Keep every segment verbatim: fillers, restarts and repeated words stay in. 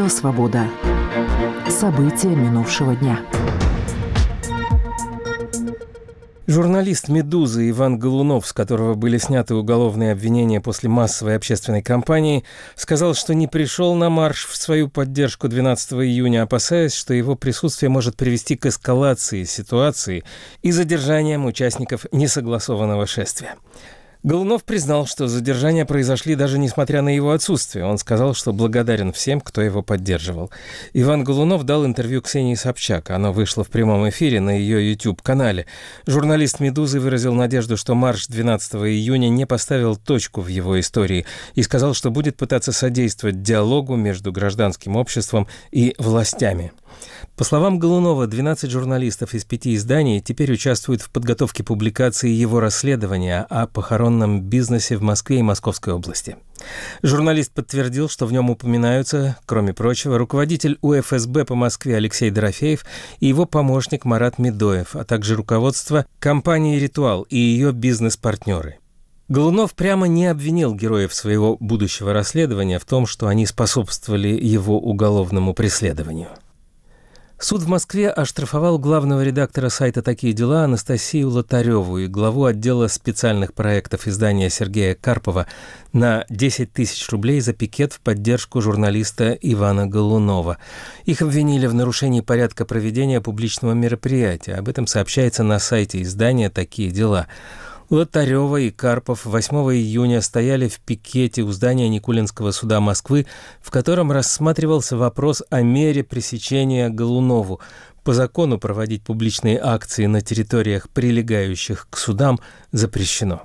Радио «Свобода». События минувшего дня. Журналист «Медузы» Иван Голунов, с которого были сняты уголовные обвинения после массовой общественной кампании, сказал, что не пришел на марш в свою поддержку двенадцатого июня, опасаясь, что его присутствие может привести к эскалации ситуации и задержаниям участников несогласованного шествия. Голунов признал, что задержания произошли даже несмотря на его отсутствие. Он сказал, что благодарен всем, кто его поддерживал. Иван Голунов дал интервью Ксении Собчак. Оно вышло в прямом эфире на ее YouTube-канале. Журналист «Медузы» выразил надежду, что марш двенадцатого июня не поставил точку в его истории и сказал, что будет пытаться содействовать диалогу между гражданским обществом и властями. По словам Голунова, двенадцать журналистов из пяти изданий теперь участвуют в подготовке публикации его расследования о похоронном бизнесе в Москве и Московской области. Журналист подтвердил, что в нем упоминаются, кроме прочего, руководитель У Эф Эс Бэ по Москве Алексей Дорофеев и его помощник Марат Медоев, а также руководство компании «Ритуал» и ее бизнес-партнеры. Голунов прямо не обвинил героев своего будущего расследования в том, что они способствовали его уголовному преследованию. Суд в Москве оштрафовал главного редактора сайта «Такие дела» Анастасию Лотареву и главу отдела специальных проектов издания Сергея Карпова на десять тысяч рублей за пикет в поддержку журналиста Ивана Голунова. Их обвинили в нарушении порядка проведения публичного мероприятия. Об этом сообщается на сайте издания «Такие дела». Лотарева и Карпов восьмого июня стояли в пикете у здания Никулинского суда Москвы, в котором рассматривался вопрос о мере пресечения Голунову. По закону проводить публичные акции на территориях, прилегающих к судам, запрещено.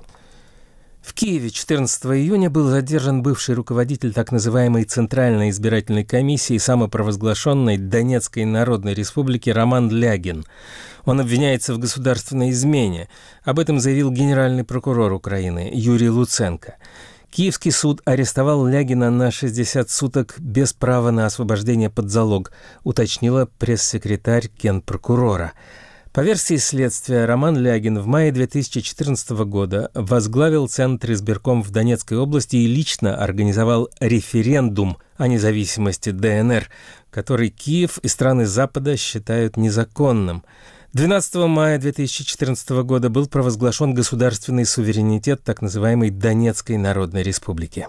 В Киеве четырнадцатого июня был задержан бывший руководитель так называемой Центральной избирательной комиссии самопровозглашенной Донецкой Народной Республики Роман Лягин. Он обвиняется в государственной измене. Об этом заявил генеральный прокурор Украины Юрий Луценко. Киевский суд арестовал Лягина на шестьдесят суток без права на освобождение под залог, уточнила пресс-секретарь генпрокурора. По версии следствия, Роман Лягин в мае две тысячи четырнадцатого года возглавил Центр избирком в Донецкой области и лично организовал референдум о независимости Дэ Эн Эр, который Киев и страны Запада считают незаконным. двенадцатого мая две тысячи четырнадцатого года был провозглашен государственный суверенитет так называемой Донецкой Народной Республики.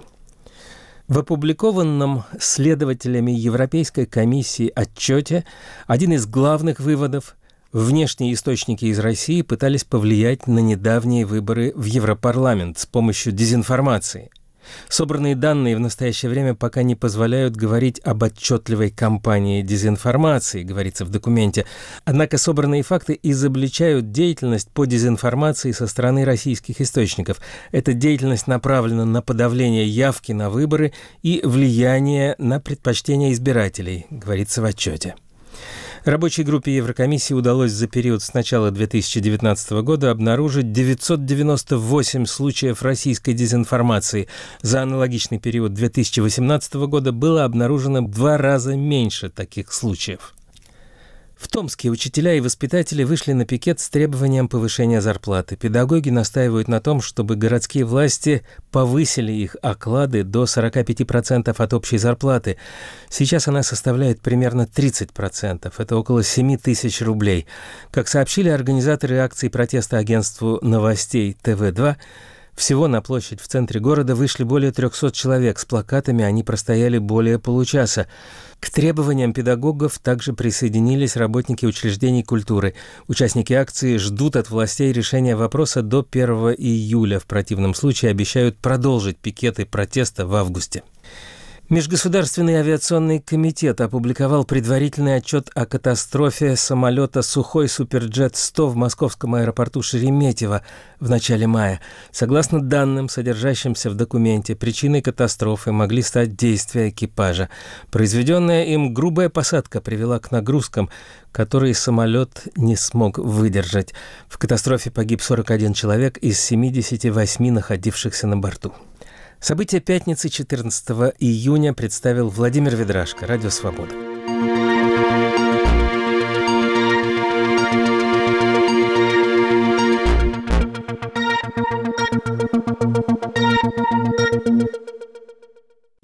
В опубликованном следователями Европейской комиссии отчете один из главных выводов – внешние источники из России пытались повлиять на недавние выборы в Европарламент с помощью дезинформации. Собранные данные в настоящее время пока не позволяют говорить об отчетливой кампании дезинформации, говорится в документе. Однако собранные факты изобличают деятельность по дезинформации со стороны российских источников. Эта деятельность направлена на подавление явки на выборы и влияние на предпочтения избирателей, говорится в отчете. Рабочей группе Еврокомиссии удалось за период с начала две тысячи девятнадцатого года обнаружить девятьсот девяносто восемь случаев российской дезинформации. За аналогичный период две тысячи восемнадцатого года было обнаружено в два раза меньше таких случаев. В Томске учителя и воспитатели вышли на пикет с требованием повышения зарплаты. Педагоги настаивают на том, чтобы городские власти повысили их оклады до сорок пять процентов от общей зарплаты. Сейчас она составляет примерно тридцать процентов. Это около семь тысяч рублей. Как сообщили организаторы акции протеста агентству новостей Тэ Вэ два, всего на площадь в центре города вышли более трехсот человек. С плакатами они простояли более получаса. К требованиям педагогов также присоединились работники учреждений культуры. Участники акции ждут от властей решения вопроса до первого июля. В противном случае обещают продолжить пикеты протеста в августе. Межгосударственный авиационный комитет опубликовал предварительный отчет о катастрофе самолета «Сухой Суперджет сто» в московском аэропорту Шереметьево в начале мая. Согласно данным, содержащимся в документе, причиной катастрофы могли стать действия экипажа. Произведенная им грубая посадка привела к нагрузкам, которые самолет не смог выдержать. В катастрофе погиб сорок один человек из семидесяти восьми находившихся на борту. События пятницы четырнадцатого июня представил Владимир Ведрашко, Радио «Свобода».